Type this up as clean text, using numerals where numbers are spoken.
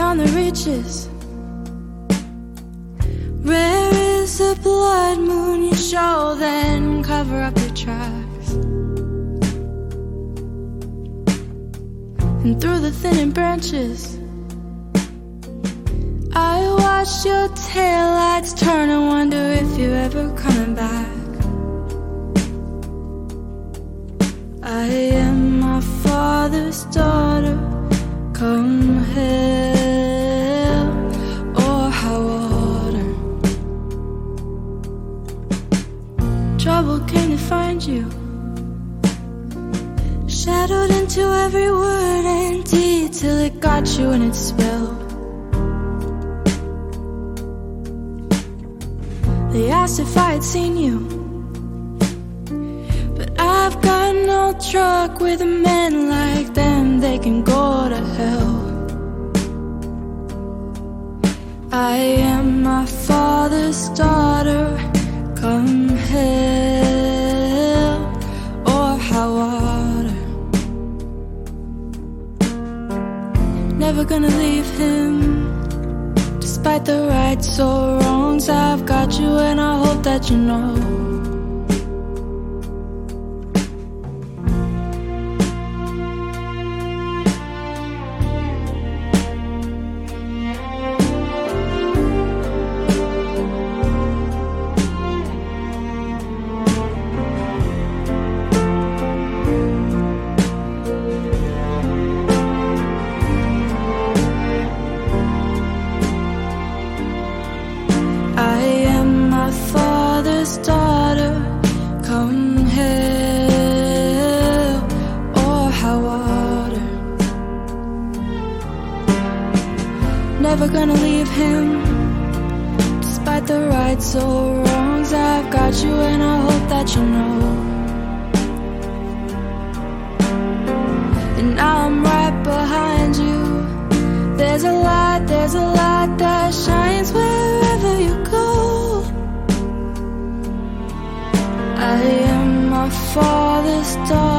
beyond the reaches. Rare is the blood moon you show, then cover up your tracks. And through the thinning branches, I watch your taillights turn and wonder if you're ever coming back. I am my father's daughter, come hell or high water. Trouble came to find you, shadowed into every word and deed, till it got you in its spell. They asked if I had seen you, but I've got no truck with men like them, they can go to hell. I am my father's daughter, come hell or high water. Never gonna leave him, despite the rights or wrongs. I've got you and I hope that you know. Daughter, come hell or high water. Never gonna leave him, despite the rights or wrongs. I've got you and I hope that you know. And now I'm right behind you. There's a light that shines wherever you go. I am my father's daughter.